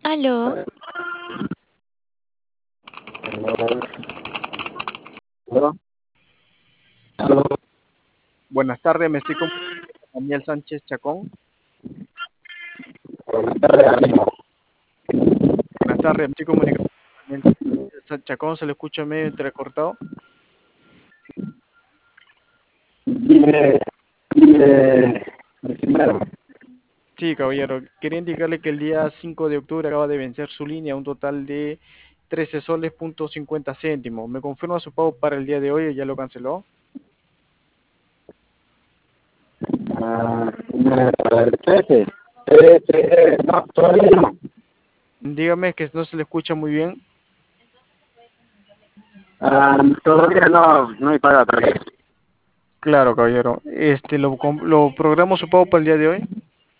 Aló, ¿Aló? ¿Aló? Buenas tardes, me estoy comunicando con Daniel Sánchez Chacón. Buenas tardes, amigo. Buenas tardes, me estoy comunicando con Daniel Sánchez Chacón, se le escucha medio entrecortado. Dime, dime, primero. Sí, caballero, quería indicarle que el día 5 de octubre acaba de vencer su línea, un total de 13 soles punto 50 céntimos. ¿Me confirma su pago para el día de hoy o ya lo canceló? Para el 13. No, todavía no. Dígame que no se le escucha muy bien. Todavía no hay pagado todavía. Claro, caballero. ¿Lo programo su pago para el día de hoy?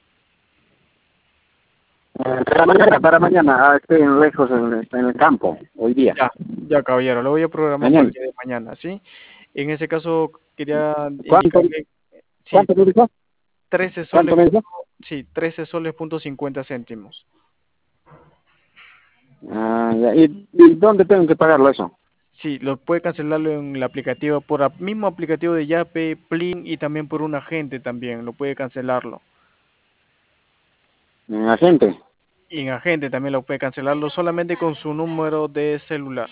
Para mañana. Estoy lejos en el campo, hoy día. Ya, caballero, lo voy a programar para Mañana. el día de mañana, ¿sí? En ese caso, quería ¿Cuánto, indicarle, sí, cuánto me dijo? 13 soles, ¿Cuánto me dijo? sí, 13 soles punto 50 céntimos. Ya. ¿Y dónde tengo que pagarlo eso? Sí, lo puede cancelarlo en la aplicativa, mismo aplicativo de Yape, Plin y también por un agente también, lo puede cancelarlo. En la gente. Y en agente también lo puede cancelarlo solamente con su número de celular.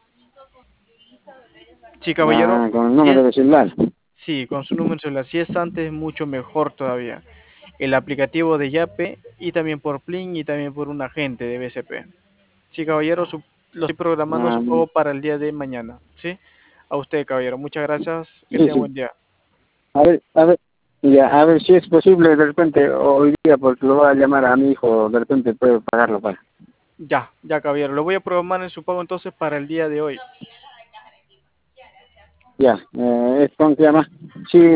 Sí, caballero, Con el si número de es, celular. sí, con su número de celular. Si es antes, mucho mejor todavía. El aplicativo de Yape y también por Plin y también por un agente de BCP. Sí, caballero, lo estoy programando Ah, su pago para el día de mañana. ¿Sí? A usted, caballero. Muchas gracias. Que sí, tenga sí. buen día. A ver, ya, a ver si es posible de repente hoy día, porque lo voy a llamar a mi hijo, de repente puedo pagarlo para. Ya, ya, caballero. Lo voy a programar en su pago entonces para el día de hoy. Ya, ¿cómo se llama? Sí,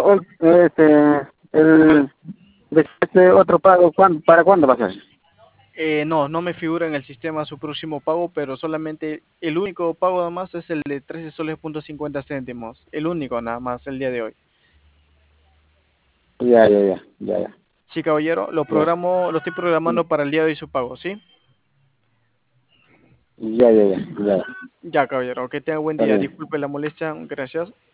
Vale. el, este otro pago, ¿para cuándo va a ser? No, no me figura en el sistema su próximo pago, pero solamente el único pago nada más es el de 13 soles punto 50 céntimos. El único nada más el día de hoy. Ya, Sí, caballero, ya, lo estoy programando para el día de hoy su pago, ¿sí? ya, ya, ya, ya, Ya, caballero, que tenga buen está día. bien. Disculpe la molestia, gracias.